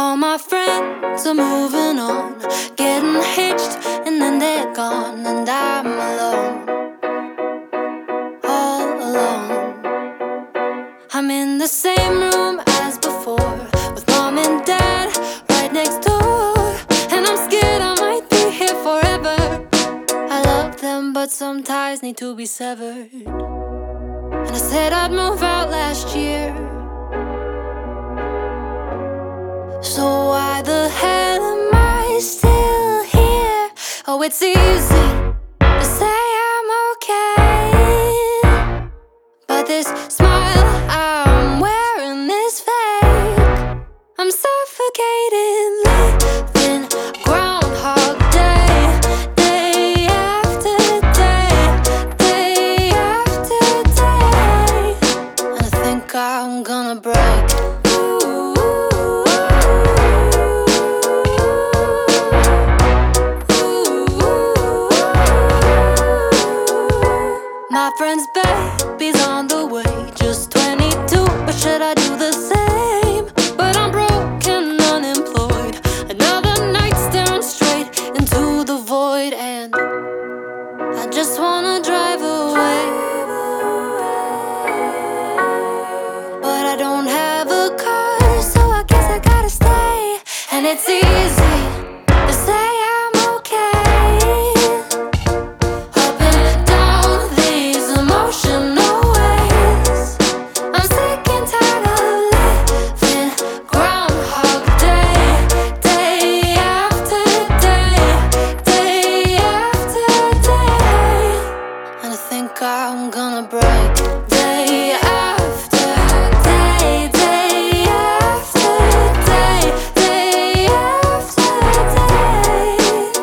All my friends are moving on, getting hitched, and then they're gone, and I'm alone, all alone. I'm in the same room as before, with mom and dad right next door, and I'm scared I might be here forever. I love them, but some ties need to be severed. And I said I'd move out last year, so why the hell am I still here? Oh, it's easy to say I'm okay, but this smile I'm wearing is fake. I'm suffocating, living Groundhog Day, day after day, day after day, and I think I'm gonna break. My friend's baby's on the way, just 22, but should I do the same? But I'm broke and unemployed, another night staring straight into the void, and I just wanna drive away, but I don't have a car, so I guess I gotta stay. And it's easy to say I'm okay, up and down these emotional ways. I'm sick and tired of living Groundhog Day, day after day, day after day, and I think I'm gonna break. Day after day, day after day, day after day,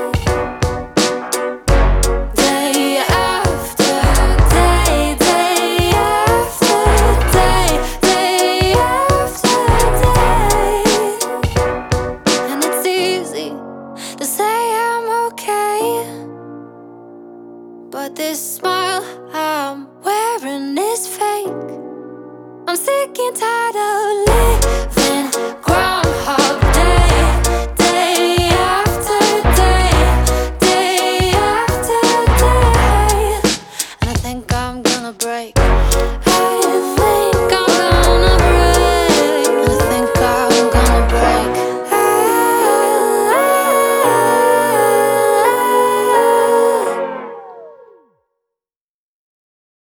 day after day, day after day, day after day, and it's easy to say I'm okay, but this smile I'm wearing is fake. I'm sick and tired of